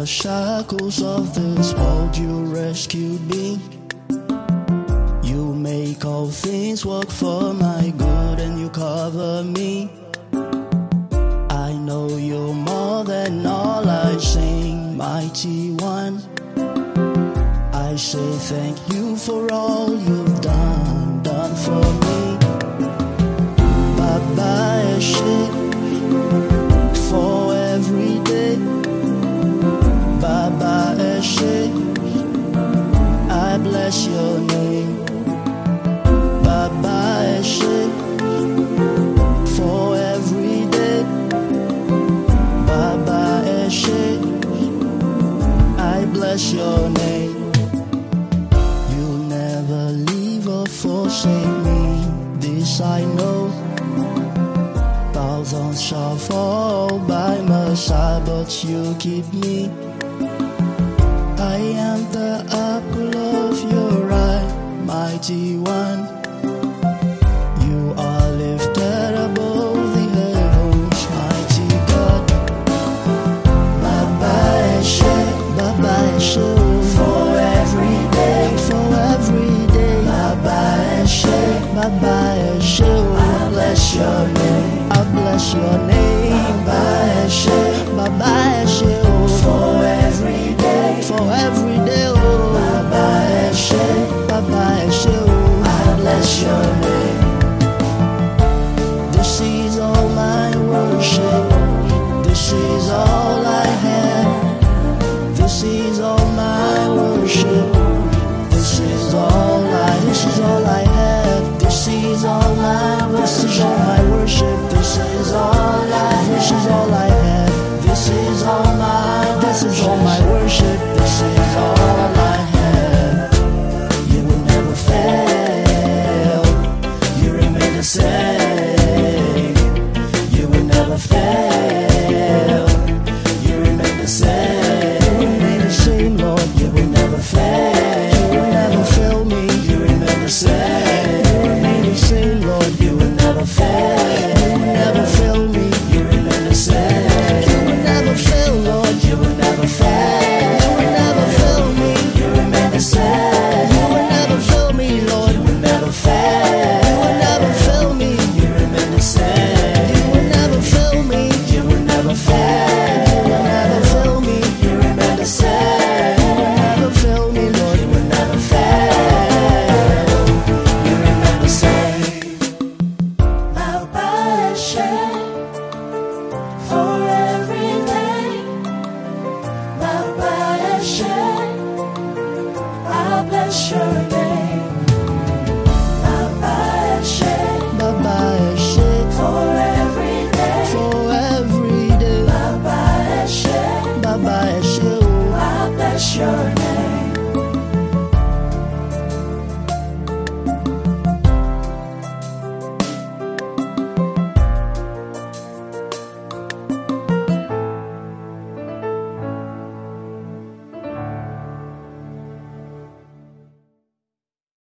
the shackles of this world you rescued me. You make all things work for my good and you cover me. I know you're more than all I sing, mighty one. I say thank you for all you've done for me. Baba Eshe for every day. Baba Eshe, I bless your name. Baba Eshe for every day. Baba Eshe, I bless your name. You'll never leave or forsake me, this I know. Thousands shall fall by my side, but you keep me. I am the apple of your eye, mighty one.